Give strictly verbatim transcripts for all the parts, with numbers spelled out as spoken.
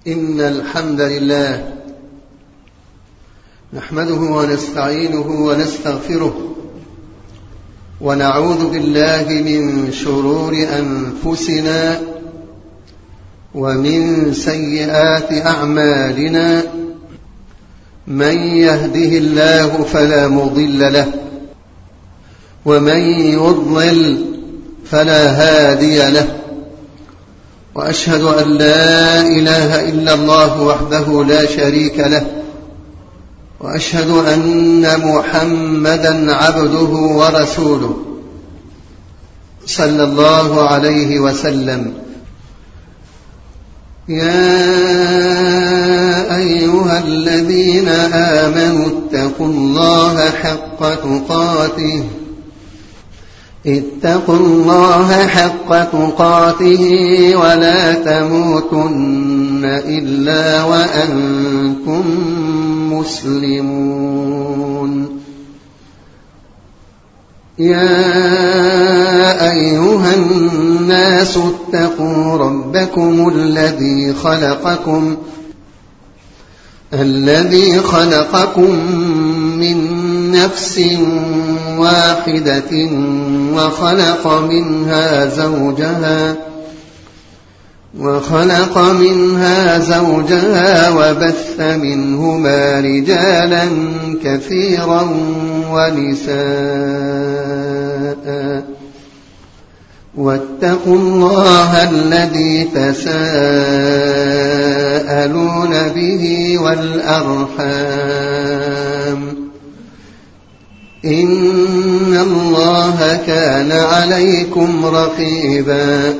إن الحمد لله نحمده ونستعينه ونستغفره ونعوذ بالله من شرور أنفسنا ومن سيئات أعمالنا. من يهده الله فلا مضل له ومن يضلل فلا هادي له، وأشهد أن لا إله إلا الله وحده لا شريك له، وأشهد أن محمدا عبده ورسوله صلى الله عليه وسلم. يا أيها الذين آمنوا اتقوا الله حق تقاته اتقوا الله حق تقاته ولا تموتن إلا وأنتم مسلمون. يا أيها الناس اتقوا ربكم الذي خلقكم الذي خلقكم من نفس واحدة وخلق منها زوجها وخلق منها زوجها وبث منهما رجالا كثيرا ونساء، واتقوا الله الذي تساءلون به والأرحام إن الله كان عليكم رقيبا.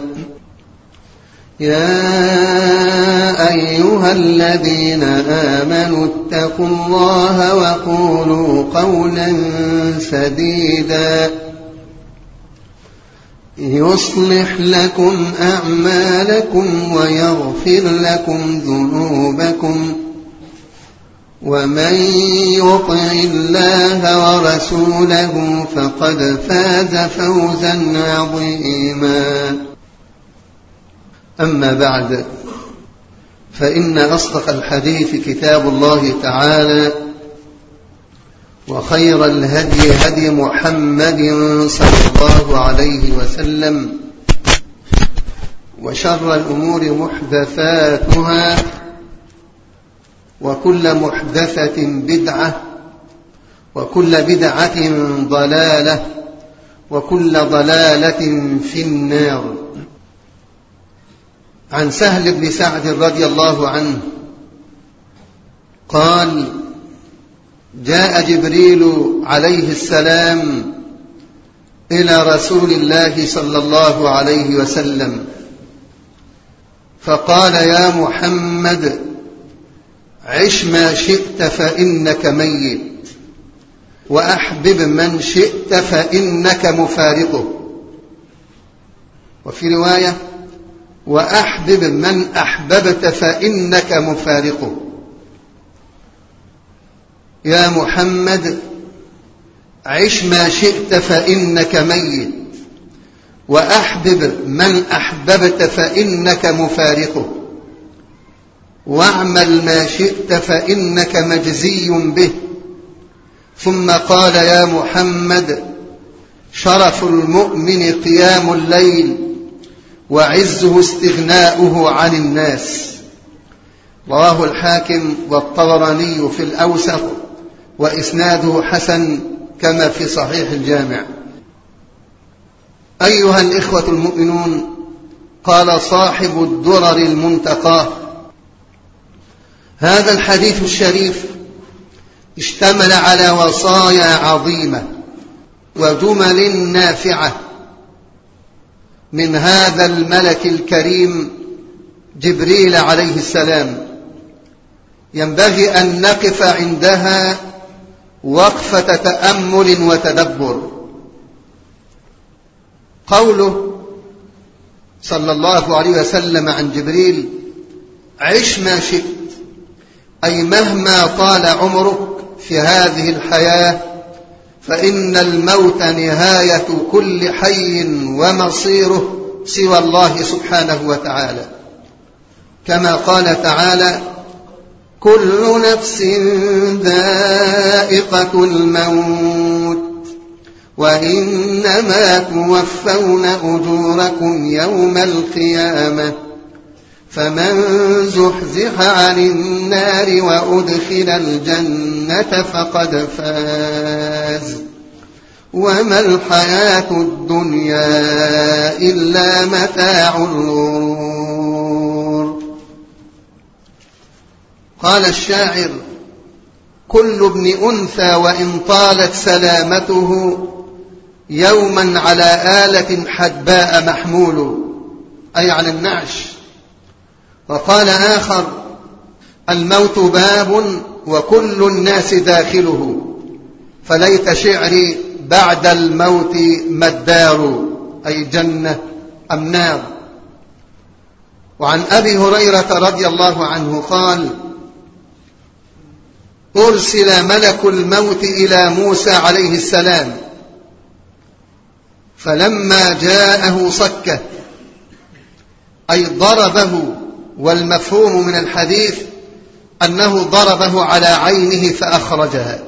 يا أيها الذين آمنوا اتقوا الله وقولوا قولا سديدا يصلح لكم أعمالكم ويغفر لكم ذنوبكم، ومن يطع الله ورسوله فقد فاز فوزا عظيما. أما بعد، فإن أصدق الحديث كتاب الله تعالى، وخير الهدي هدي محمد صلى الله عليه وسلم، وشر الأمور محدثاتها، وكل محدثة بدعة، وكل بدعة ضلالة، وكل ضلالة في النار. عن سهل بن سعد رضي الله عنه قال: جاء جبريل عليه السلام إلى رسول الله صلى الله عليه وسلم فقال: يا محمد، عش ما شئت فإنك ميت، وأحبب من شئت فإنك مفارقه. وفي رواية: وأحبب من أحببت فإنك مفارقه. يا محمد، عش ما شئت فإنك ميت، وأحبب من أحببت فإنك مفارقه، واعمل ما شئت فإنك مجزي به. ثم قال: يا محمد، شرف المؤمن قيام الليل، وعزه استغناؤه عن الناس. رواه الحاكم والطبراني في الأوسط، وإسناده حسن كما في صحيح الجامع. أيها الإخوة المؤمنون، قال صاحب الدرر المنتقاه: هذا الحديث الشريف اشتمل على وصايا عظيمة وجمل نافعة من هذا الملك الكريم جبريل عليه السلام، ينبغي أن نقف عندها وقفة تأمل وتدبر. قوله صلى الله عليه وسلم عن جبريل: عش ما شئت، أي مهما طال عمرك في هذه الحياة فإن الموت نهاية كل حي ومصيره سوى الله سبحانه وتعالى. كما قال تعالى: كل نفس ذائقة الموت وإنما توفون أجوركم يوم القيامة فمن زحزح عن النار وأدخل الجنة فقد فاز وما الحياة الدنيا إلا متاع الغرور. قال الشاعر: كل ابن أنثى وإن طالت سلامته يوما على آلة حدباء محمول، أي على النعش. وقال آخر: الموت باب وكل الناس داخله، فليت شعري بعد الموت ما الدار، أي جنة أم نار. وعن أبي هريرة رضي الله عنه قال: أرسل ملك الموت إلى موسى عليه السلام، فلما جاءه صكه، أي ضربه، والمفهوم من الحديث أنه ضربه على عينه فأخرجها.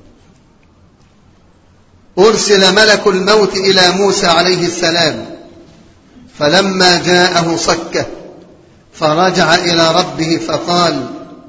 أرسل ملك الموت إلى موسى عليه السلام، فلما جاءه صكه، فرجع إلى ربه فقال: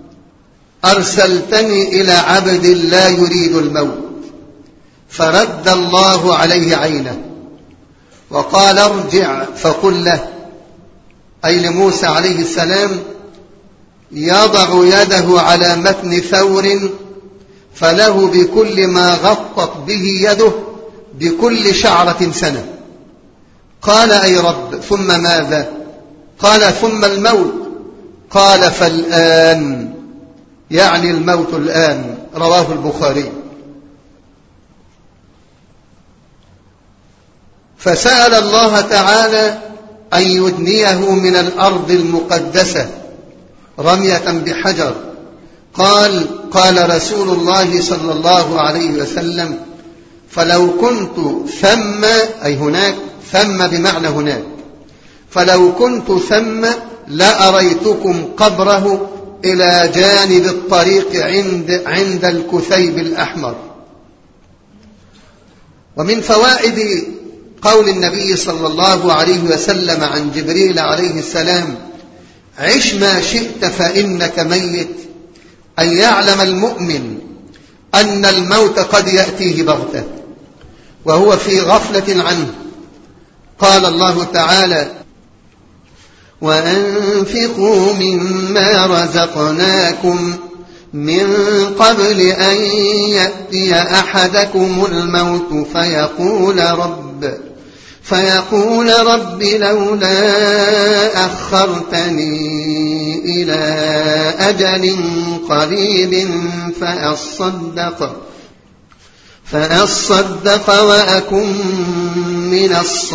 أرسلتني إلى عبد لا يريد الموت، فرد الله عليه عينه وقال: ارجع فقل له، أي لموسى عليه السلام، يضع يده على متن ثور فله بكل ما غطت به يده بكل شعرة سنة. قال: أي رب، ثم ماذا؟ قال: ثم الموت. قال: فالآن، يعني الموت الآن. رواه البخاري. فسأل الله تعالى أن يدنيه من الأرض المقدسة رمية بحجر. قال قال رسول الله صلى الله عليه وسلم: فلو كنت ثم، أي هناك، ثم بمعنى هناك، فلو كنت ثم لأريتكم قبره إلى جانب الطريق عند, عند الكثيب الأحمر. ومن فوائد قول النبي صلى الله عليه وسلم عن جبريل عليه السلام: عش ما شئت فإنك ميت، أن يعلم المؤمن أن الموت قد يأتيه بغتة وهو في غفلة عنه. قال الله تعالى: وأنفقوا مما رزقناكم من قبل أن يأتي أحدكم الموت فيقول رب فيقول رب لولا أخرتني إلى أجل قريب فأصدق فأصدق وأكن من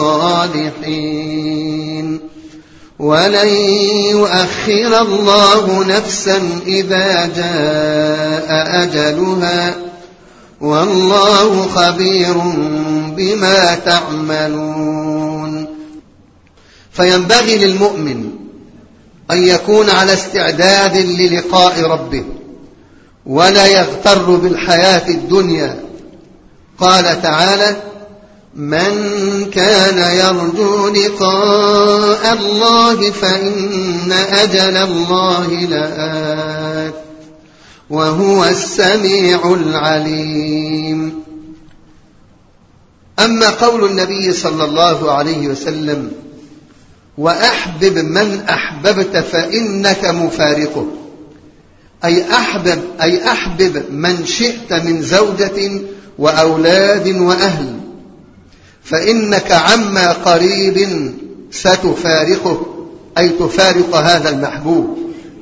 الصالحين ولن يؤخر الله نفسا إذا جاء أجلها والله خبير بما تعملون. فينبغي للمؤمن أن يكون على استعداد للقاء ربه ولا يغتر بالحياة الدنيا. قال تعالى: من كان يرجو لقاء الله فإن أجل الله لآت وهو السميع العليم. أما قول النبي صلى الله عليه وسلم: وأحبب من أحببت فإنك مفارقه، أي أحبب, أي أحبب من شئت من زوجة وأولاد وأهل، فإنك عما قريب ستفارقه، أي تفارق هذا المحبوب.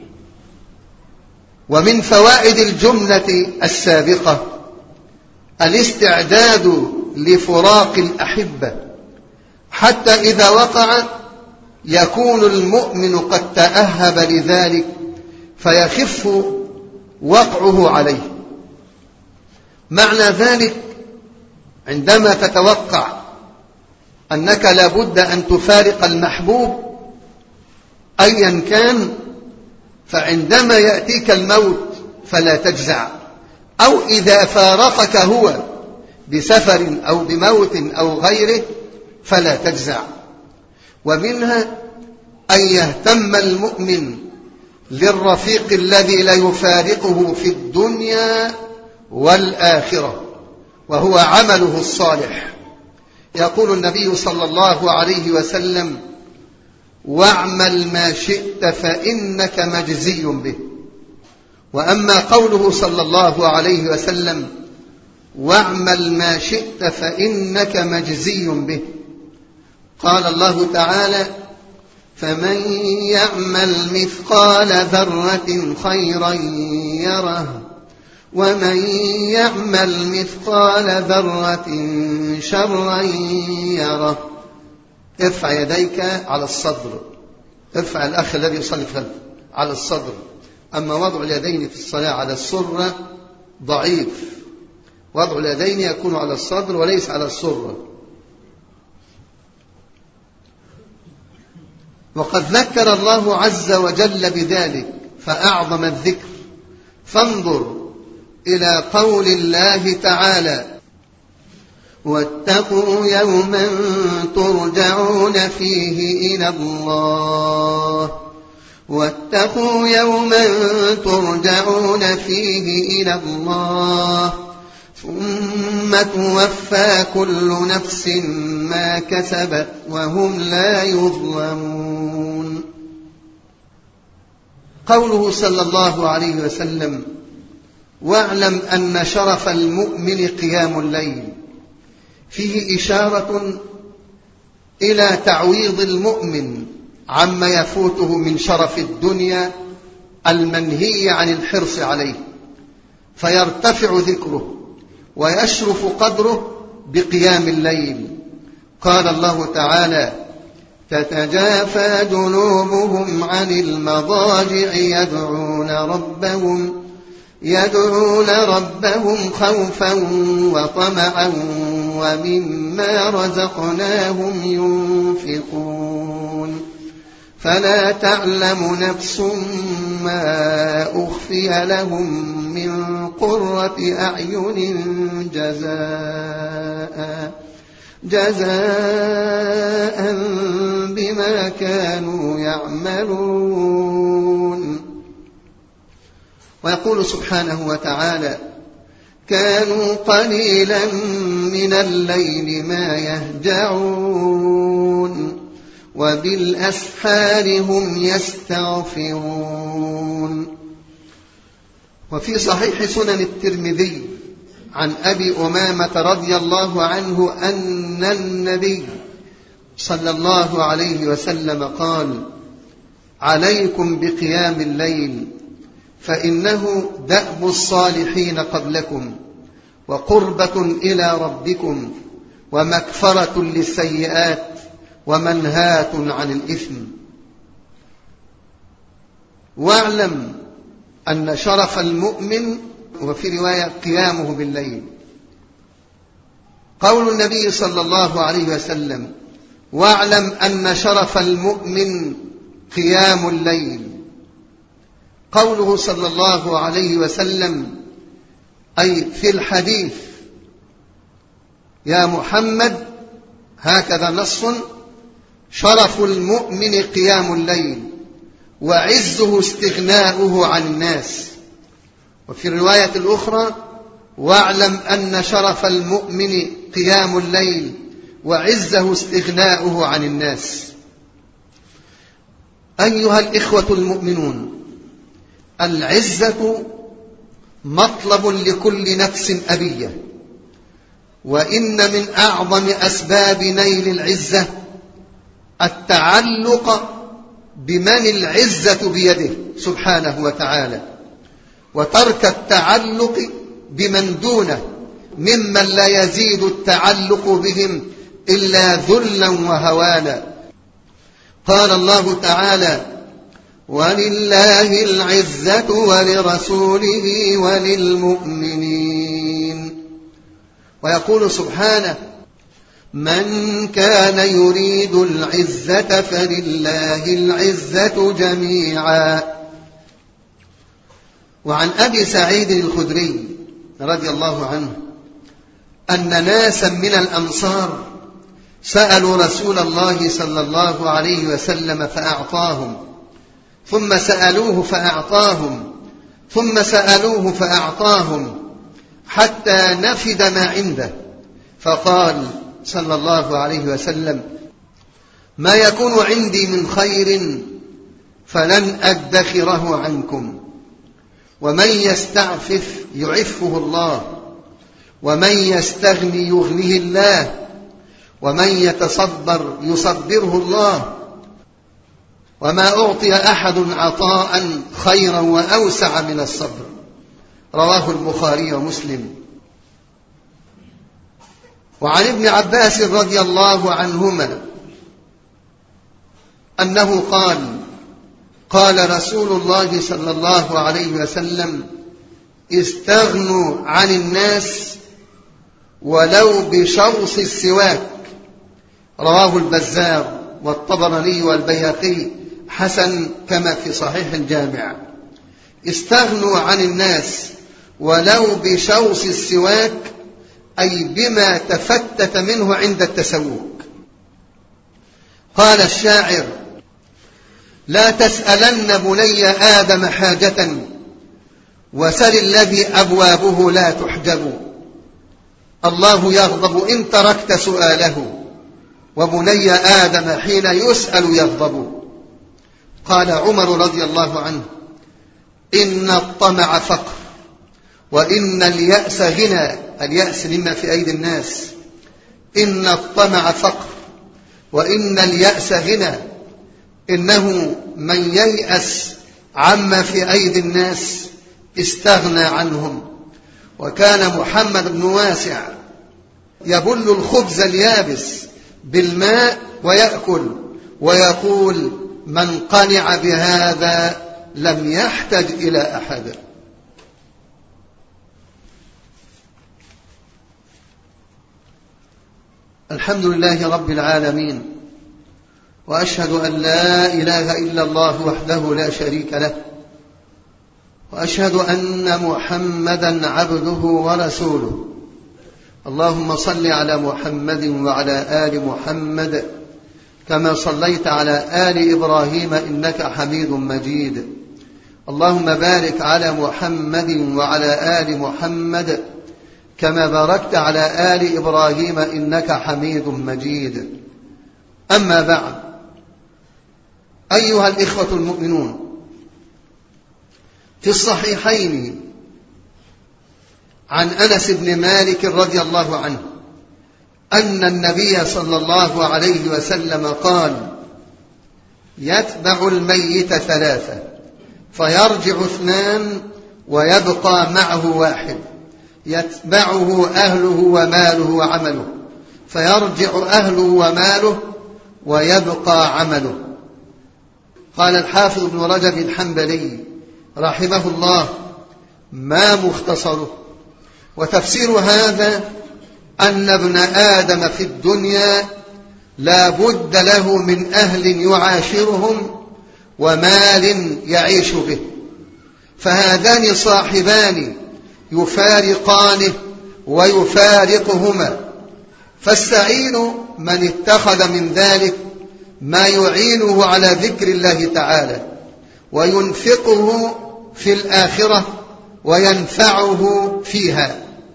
ومن فوائد الجملة السابقة الاستعداد لفراق الأحبة، حتى إذا وقع يكون المؤمن قد تأهب لذلك فيخف وقعه عليه. معنى ذلك عندما تتوقع أنك لابد أن تفارق المحبوب أيا كان، فعندما يأتيك الموت فلا تجزع، أو إذا فارقك هو بسفر أو بموت أو غيره فلا تجزع. ومنها أن يهتم المؤمن للرفيق الذي لا يفارقه في الدنيا والآخرة، وهو عمله الصالح. يقول النبي صلى الله عليه وسلم: واعمل ما شئت فإنك مجزي به. وأما قوله صلى الله عليه وسلم: واعمل ما شئت فإنك مجزي به، قال الله تعالى: فمن يعمل مثقال ذرة خيرا يره، ومن يعمل مثقال ذرة شرا يره. ارفع يديك على الصدر، ارفع الأخ الذي يصلي خلفه على الصدر. أما وضع اليدين في الصلاة على السرة ضعيف، وضع اليدين يكون على الصدر وليس على السرة. وقد ذكر الله عز وجل بذلك فأعظم الذكر، فانظر إلى قول الله تعالى: واتقوا يوما ترجعون فيه إلى الله واتقوا يوما ترجعون فيه إلى الله ثم توفى كل نفس ما كسبت وهم لا يظلمون. قوله صلى الله عليه وسلم: واعلم أن شرف المؤمن قيام الليل، فيه إشارة إلى تعويض المؤمن عما يفوته من شرف الدنيا المنهي عن الحرص عليه، فيرتفع ذكره ويشرف قدره بقيام الليل. قال الله تعالى: تتجافى جنوبهم عن المضاجع يدعون ربهم يدعون ربهم خوفا وطمعا ومما رزقناهم ينفقون فلا تعلم نفس ما أخفي لهم من قرة أعين جزاء جزاء بما كانوا يعملون. ويقول سبحانه وتعالى: كانوا قليلا من الليل ما يهجعون وبالأسحار هم يستغفرون. وفي صحيح سنن الترمذي عن أبي أمامة رضي الله عنه أن النبي صلى الله عليه وسلم قال: عليكم بقيام الليل فإنه دأب الصالحين قبلكم وقربة إلى ربكم ومكفرة للسيئات ومنهاة عن الإثم. واعلم أن شرف المؤمن، وفي رواية قيامه بالليل. قول النبي صلى الله عليه وسلم: واعلم أن شرف المؤمن قيام الليل. قوله صلى الله عليه وسلم أي في الحديث: يا محمد، هكذا نص: شرف المؤمن قيام الليل وعزه استغناؤه عن الناس. وفي الرواية الأخرى: واعلم أن شرف المؤمن قيام الليل وعزه استغناؤه عن الناس. أيها الإخوة المؤمنون، العزة مطلب لكل نفس أبية، وإن من أعظم أسباب نيل العزة التعلق بمن العزة بيده سبحانه وتعالى، وترك التعلق بمن دونه ممن لا يزيد التعلق بهم إلا ذلا وهوانا. قال الله تعالى: ولله العزة ولرسوله وللمؤمنين. ويقول سبحانه: من كان يريد العزة فلله العزة جميعا وعن أبي سعيد الخدري رضي الله عنه أن ناسا من الأنصار سألوا رسول الله صلى الله عليه وسلم فأعطاهم، ثم سألوه فأعطاهم، ثم سألوه فأعطاهم، حتى نفد ما عنده، فقال صلى الله عليه وسلم: ما يكون عندي من خير فلن أدخره عنكم، ومن يستعفف يعفه الله، ومن يستغني يغنيه الله، ومن يتصبر يصبره الله، وما أعطي أحد عطاء خيرا وأوسع من الصبر. رواه البخاري ومسلم. وعن ابن عباس رضي الله عنهما أنه قال: قال رسول الله صلى الله عليه وسلم: استغنوا عن الناس ولو بشوص السواك. رواه البزار والطبراني والبيهقي حسن كما في صحيح الجامع. استغنوا عن الناس ولو بشوص السواك، أي بما تفتت منه عند التسوك. قال الشاعر: لا تسألن بني آدم حاجة وسل الذي أبوابه لا تحجب، الله يغضب إن تركت سؤاله، وبني آدم حين يسأل يغضب. قال عمر رضي الله عنه: إن الطمع فقر، وإن اليأس غنى. اليأس مما في أيدي الناس. إن الطمع فقر وإن اليأس غنى. إنه من ييأس عما في أيدي الناس استغنى عنهم. وكان محمد بن واسع يبل الخبز اليابس بالماء ويأكل، ويقول: من قنع بهذا لم يحتج إلى أحد. الحمد لله رب العالمين، وأشهد أن لا إله إلا الله وحده لا شريك له، وأشهد أن محمدا عبده ورسوله. اللهم صل على محمد وعلى آل محمد كما صليت على آل إبراهيم إنك حميد مجيد. اللهم بارك على محمد وعلى آل محمد كما باركت على آل إبراهيم إنك حميد مجيد. أما بعد، أيها الإخوة المؤمنون، في الصحيحين عن أنس بن مالك رضي الله عنه أن النبي صلى الله عليه وسلم قال: يتبع الميت ثلاثة فيرجع اثنان ويبقى معه واحد، يتبعه أهله وماله وعمله، فيرجع أهله وماله ويبقى عمله. قال الحافظ ابن رجب الحنبلي رحمه الله: ما مختصره؟ وتفسير هذا أن ابن آدم في الدنيا لا بد له من أهل يعاشرهم ومال يعيش به، فهذان صاحبان يفارقانه ويفارقهما. فالسعيد من اتخذ من ذلك ما يعينه على ذكر الله تعالى وينفقه في الآخرة وينفعه فيها،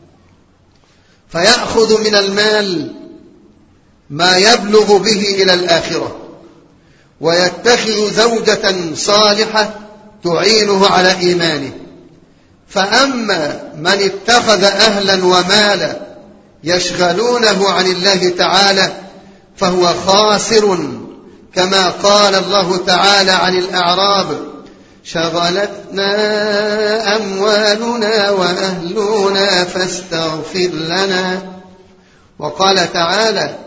فيأخذ من المال ما يبلغ به إلى الآخرة، ويتخذ زوجة صالحة تعينه على إيمانه. فأما من اتخذ أهلا ومالا يشغلونه عن الله تعالى فهو خاسر، كما قال الله تعالى عن الأعراب: شغلتنا أموالنا وأهلنا فاستغفر لنا. وقال تعالى: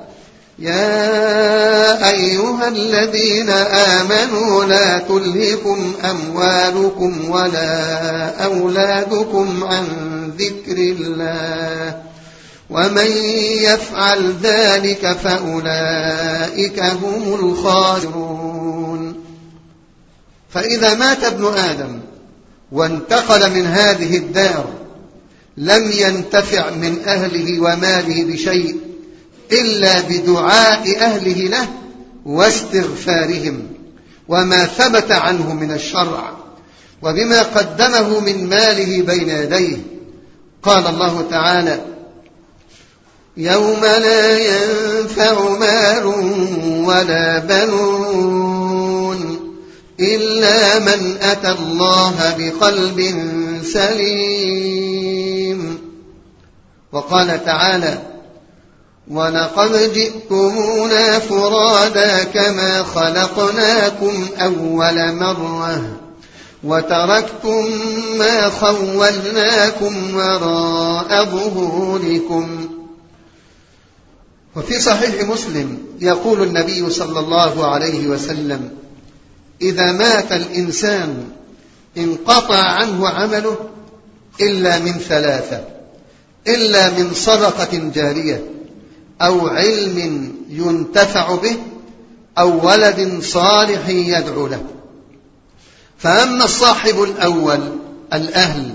يا أيها الذين آمنوا لا تلهكم أموالكم ولا أولادكم عن ذكر الله ومن يفعل ذلك فأولئك هم الخاسرون. فإذا مات ابن آدم وانتقل من هذه الدار لم ينتفع من أهله وماله بشيء إلا بدعاء أهله له واستغفارهم وما ثبت عنه من الشرع وبما قدمه من ماله بين يديه. قال الله تعالى: يوم لا ينفع مال ولا بنون إلا من أتى الله بقلب سليم. وقال تعالى: ولقد جئتمونا فرادا كما خلقناكم أول مرة وتركتم ما خولناكم وراء ظهوركم. وفي صحيح مسلم يقول النبي صلى الله عليه وسلم: إذا مات الإنسان انقطع عنه عمله إلا من ثلاثة: إلا من صدقة جارية أو علم ينتفع به أو ولد صالح يدعو له. فأما الصاحب الأول الأهل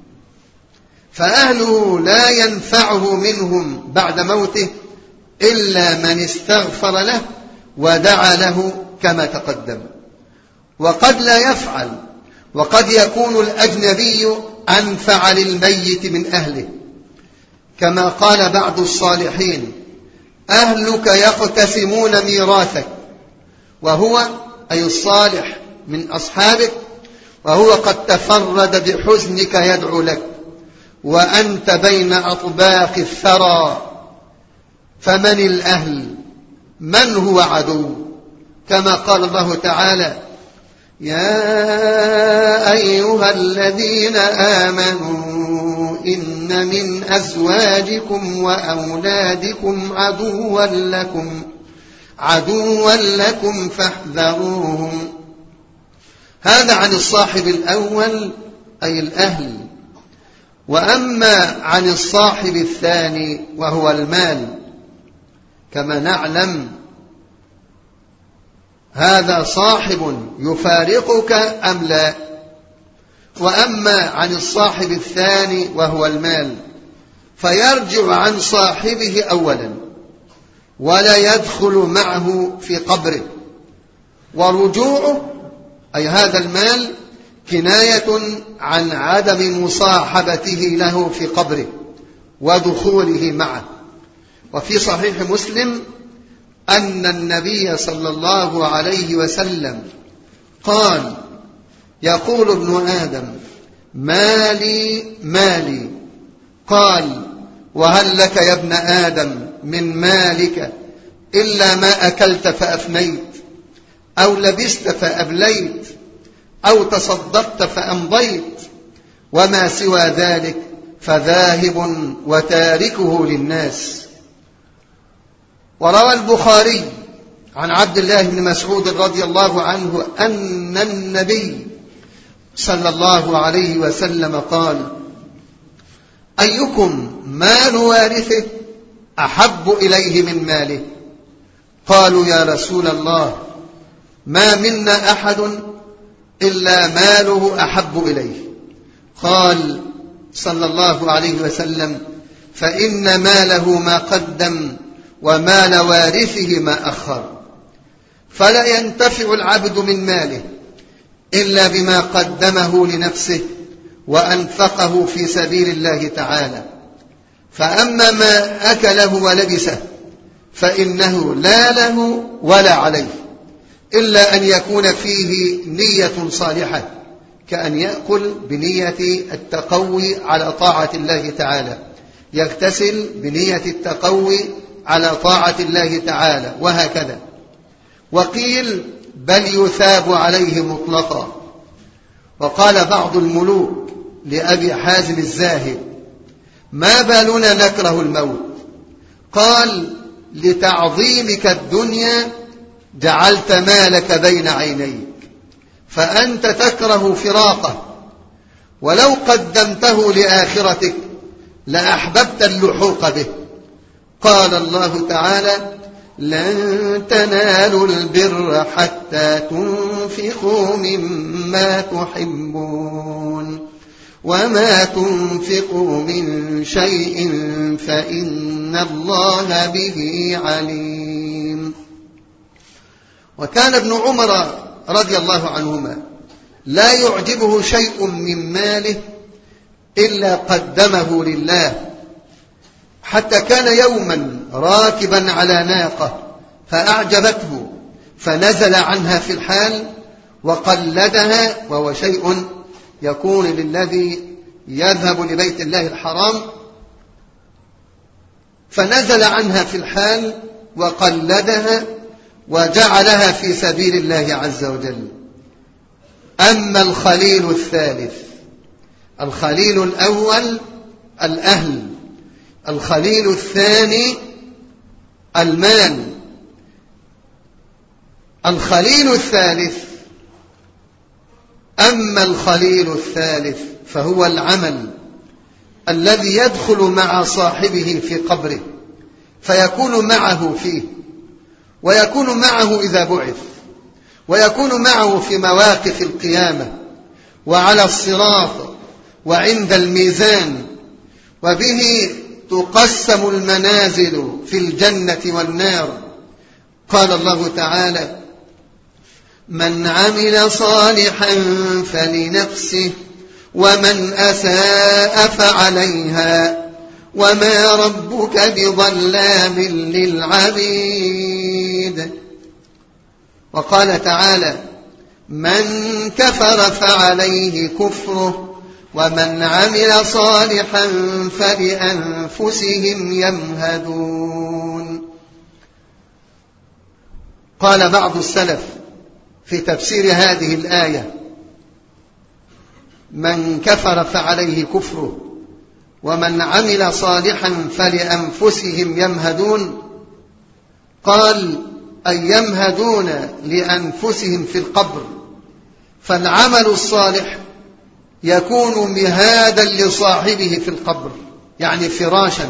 فأهله لا ينفعه منهم بعد موته إلا من استغفر له ودعا له كما تقدم. وقد لا يفعل، وقد يكون الأجنبي أنفع للميت من أهله، كما قال بعض الصالحين: أهلك يقتسمون ميراثك، وهو أي الصالح من أصحابك، وهو قد تفرد بحزنك يدعو لك وأنت بين أطباق الثرى. فمن الأهل؟ من هو عدو؟ كما قال الله تعالى: يا أيها الذين آمنوا إن من أزواجكم وأولادكم عدوا لكم عدوا لكم فاحذروهم. هذا عن الصاحب الأول أي الأهل. وأما عن الصاحب الثاني وهو المال، كما نعلم هذا صاحب يفارقك أم لا. وأما عن الصاحب الثاني وهو المال فيرجع عن صاحبه أولا ولا يدخل معه في قبره، ورجوعه أي هذا المال كناية عن عدم مصاحبته له في قبره ودخوله معه. وفي صحيح مسلم أن النبي صلى الله عليه وسلم قال: يقول ابن آدم: مالي مالي. قال: وهل لك يا ابن آدم من مالك إلا ما أكلت فأفنيت أو لبست فأبليت أو تصدقت فأمضيت، وما سوى ذلك فذاهب وتاركه للناس. وروى البخاري عن عبد الله بن مسعود رضي الله عنه أن النبي صلى الله عليه وسلم قال: أيكم مال وارثه أحب إليه من ماله؟ قالوا: يا رسول الله، ما منا أحد إلا ماله أحب إليه. قال صلى الله عليه وسلم: فإن ماله ما قدم ومال وارثه ما أخر. فلا ينتفع العبد من ماله إلا بما قدمه لنفسه وأنفقه في سبيل الله تعالى. فأما ما أكله ولبسه فإنه لا له ولا عليه، إلا أن يكون فيه نية صالحة، كأن يأكل بنية التقوي على طاعة الله تعالى، يغتسل بنية التقوي على طاعة الله تعالى، وهكذا. وقيل: بل يثاب عليه مطلقا. وقال بعض الملوك لأبي حازم الزاهد: ما بالنا نكره الموت؟ قال: لتعظيمك الدنيا جعلت مالك بين عينيك، فأنت تكره فراقه، ولو قدمته لآخرتك لأحببت اللحوق به. قال الله تعالى: لن تنالوا البر حتى تنفقوا مما تحبون. وما تنفقوا من شيء فإن الله به عليم. وكان ابن عمر رضي الله عنهما لا يعجبه شيء من ماله إلا قدمه لله، حتى كان يوما راكبا على ناقة فأعجبته فنزل عنها في الحال وقلدها، وهو شيء يكون للذي يذهب لبيت الله الحرام، فنزل عنها في الحال وقلدها وجعلها في سبيل الله عز وجل. أما الخليل الثالث، الخليل الأول الأهل، الخليل الثاني المال، الخليل الثالث أما الخليل الثالث فهو العمل الذي يدخل مع صاحبه في قبره فيكون معه فيه، ويكون معه إذا بعث، ويكون معه في مواقف القيامة وعلى الصراط وعند الميزان، وبه تقسم المنازل في الجنة والنار. قال الله تعالى: من عمل صالحا فلنفسه ومن أساء فعليها وما ربك بظلام للعبيد. وقال تعالى: من كفر فعليه كفره ومن عمل صالحا فلأنفسهم يمهدون. قال بعض السلف في تفسير هذه الآية: من كفر فعليه كفره ومن عمل صالحا فلأنفسهم يمهدون، قال: أي يمهدون لأنفسهم في القبر، فالعمل الصالح يكون مهادا لصاحبه في القبر، يعني فراشا.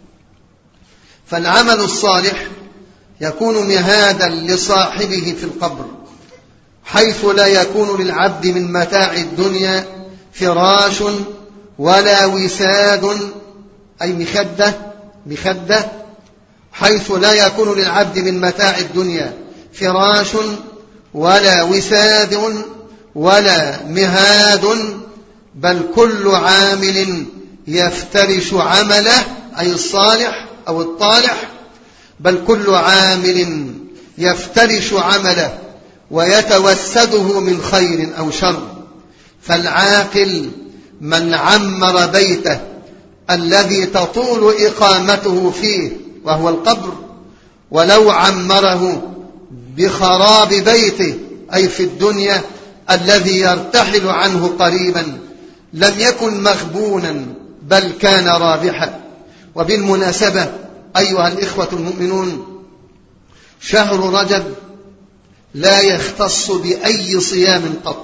فالعمل الصالح يكون مهادا لصاحبه في القبر، حيث لا يكون للعبد من متاع الدنيا فراش ولا وساد، أي مخدة مخدة حيث لا يكون للعبد من متاع الدنيا فراش ولا وساد ولا مهاد، بل كل عامل يفترش عمله، أي الصالح أو الطالح، بل كل عامل يفترش عمله ويتوسده من خير أو شر. فالعاقل من عمر بيته الذي تطول إقامته فيه وهو القبر، ولو عمره بخراب بيته أي في الدنيا الذي يرتحل عنه قريبا لم يكن مغبونا بل كان رابحا. وبالمناسبة أيها الإخوة المؤمنون، شهر رجب لا يختص بأي صيام قط،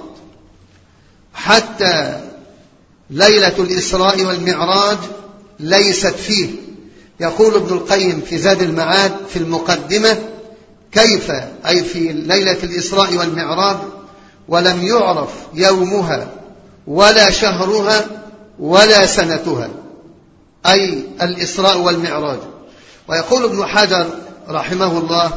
حتى ليلة الإسراء والمعراج ليست فيه. يقول ابن القيم في زاد المعاد في المقدمة: كيف أي في ليلة الإسراء والمعراج ولم يعرف يومها ولا شهرها ولا سنتها، أي الإسراء والمعراج. ويقول ابن حجر رحمه الله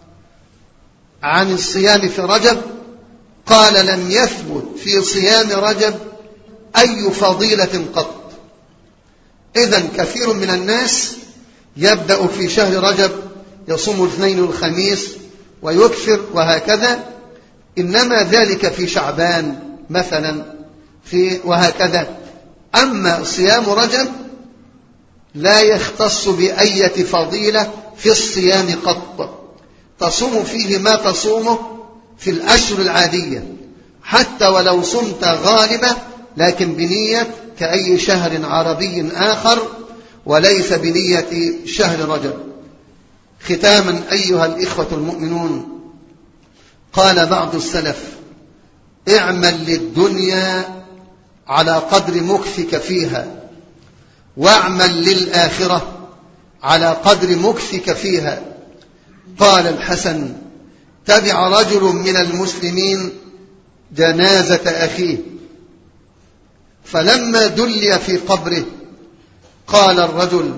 عن الصيام في رجب: قال: لم يثبت في صيام رجب أي فضيلة قط. إذن كثير من الناس يبدأ في شهر رجب يصوم الاثنين والخميس ويكثر وهكذا، إنما ذلك في شعبان مثلا في وهكذا. أما صيام رجب لا يختص بأية فضيلة في الصيام قط، تصوم فيه ما تصومه في الأشهر العادية، حتى ولو صمت غالبة لكن بنية كأي شهر عربي آخر وليس بنية شهر رجب. ختاما أيها الإخوة المؤمنون، قال بعض السلف: اعمل للدنيا على قدر مكثك فيها، واعمل للآخرة على قدر مكثك فيها. قال الحسن: تبع رجل من المسلمين جنازة أخيه فلما دلي في قبره قال الرجل: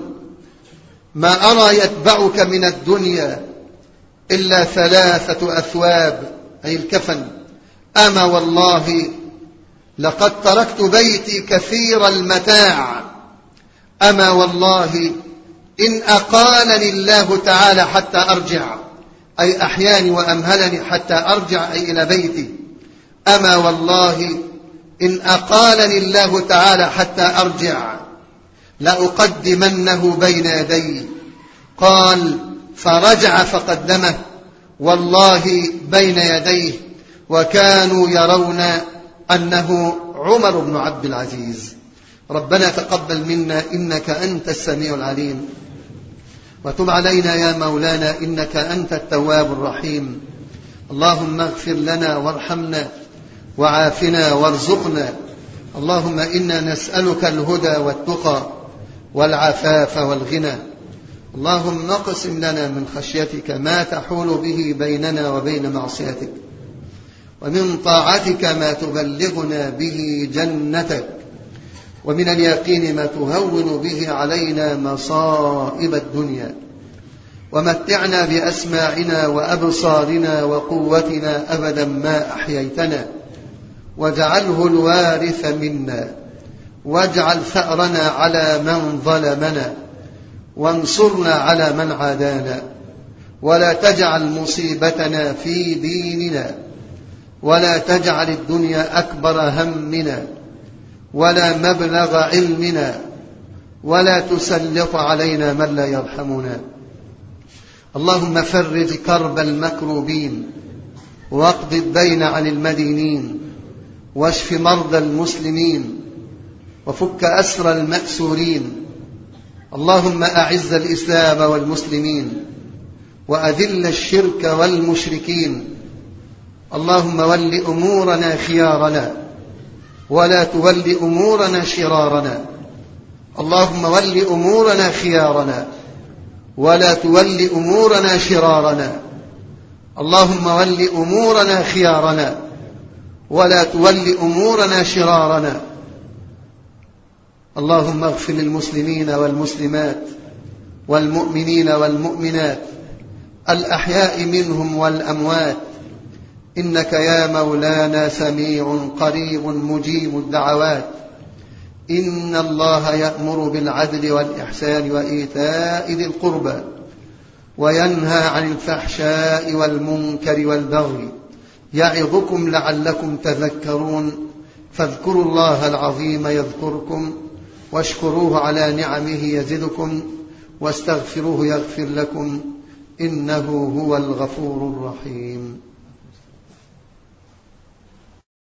ما أرى يتبعك من الدنيا إلا ثلاثة أثواب، أي الكفن. أما والله لقد تركت بيتي كثير المتاع، أما والله إن أقالني الله تعالى حتى أرجع، أي أحياني وأمهلني حتى أرجع أي إلى بيتي، أما والله إن أقالني الله تعالى حتى أرجع لأقدمنه بين يدي. قال: فرجع فقدمه والله بين يديه، وكانوا يرون أنه عمر بن عبد العزيز. ربنا تقبل منا إنك أنت السميع العليم، وتب علينا يا مولانا إنك أنت التواب الرحيم. اللهم اغفر لنا وارحمنا وعافنا وارزقنا. اللهم إنا نسألك الهدى والتقى والعفاف والغنى. اللهم اقسم لنا من خشيتك ما تحول به بيننا وبين معصيتك، ومن طاعتك ما تبلغنا به جنتك، ومن اليقين ما تهون به علينا مصائب الدنيا. ومتعنا بأسماعنا وأبصارنا وقوتنا أبدا ما أحييتنا، واجعله الوارث منا، واجعل ثأرنا على من ظلمنا، وانصرنا على من عادانا، ولا تجعل مصيبتنا في ديننا، ولا تجعل الدنيا أكبر همنا ولا مبلغ علمنا، ولا تسلط علينا من لا يرحمنا. اللهم فرج كرب المكروبين، واقض الدين عن المدينين، واشف مرضى المسلمين، وفك أسر المأسورين. اللهم أعز الإسلام والمسلمين، وأذل الشرك والمشركين. اللهم ول أمورنا خيارنا، ولا تول أمورنا شرارنا. اللهم ول أمورنا خيارنا، ولا تول أمورنا شرارنا. اللهم ول أمورنا خيارنا، ولا تول أمورنا شرارنا. اللهم اغفر للمسلمين والمسلمات والمؤمنين والمؤمنات الأحياء منهم والأموات، إنك يا مولانا سميع قريب مجيب الدعوات. إن الله يأمر بالعدل والإحسان وإيتاء ذي القربى، وينهى عن الفحشاء والمنكر والبغي، يعظكم لعلكم تذكرون. فاذكروا الله العظيم يذكركم، واشكروه على نعمه يزدكم، واستغفروه يغفر لكم، إنه هو الغفور الرحيم.